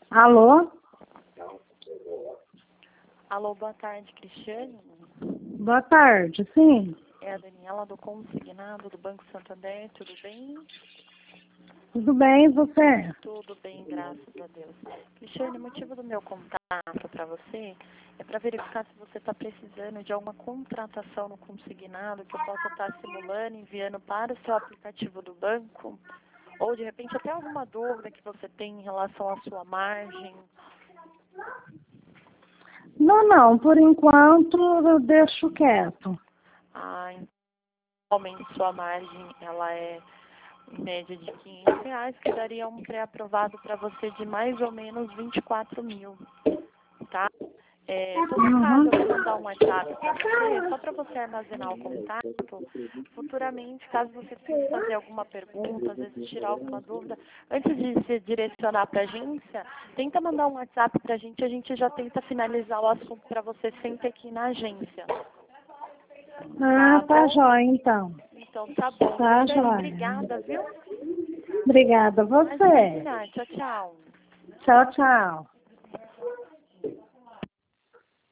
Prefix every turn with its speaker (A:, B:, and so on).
A: Alô?
B: Alô, boa tarde, Cristiane.
A: Boa tarde, sim.
B: É a Daniela do Consignado do Banco Santander, tudo bem?
A: Tudo bem, e você?
B: Tudo bem, graças a Deus. Cristiane, o motivo do meu contato para você é para verificar se você está precisando de alguma contratação no consignado que eu possa estar simulando, enviando para o seu aplicativo do banco, ou de repente até alguma dúvida que você tem em relação à sua margem.
A: Não, por enquanto eu deixo quieto.
B: Realmente sua margem ela é em média de R$ 500, que daria um pré-aprovado para você de mais ou menos 24 mil, tá? Todo caso eu vou mandar um WhatsApp para você, só para você armazenar o contato. Futuramente, caso você precise fazer alguma pergunta, às vezes tirar alguma dúvida, antes de se direcionar para a agência, tenta mandar um WhatsApp para a gente já tenta finalizar o assunto para você sempre aqui na agência.
A: Tá jóia, então.
B: Então tá bom.
A: Tá
B: Cristiane,
A: jóia.
B: obrigada, viu?
A: Obrigada a você.
B: Tchau, tchau.
A: Tchau, tchau.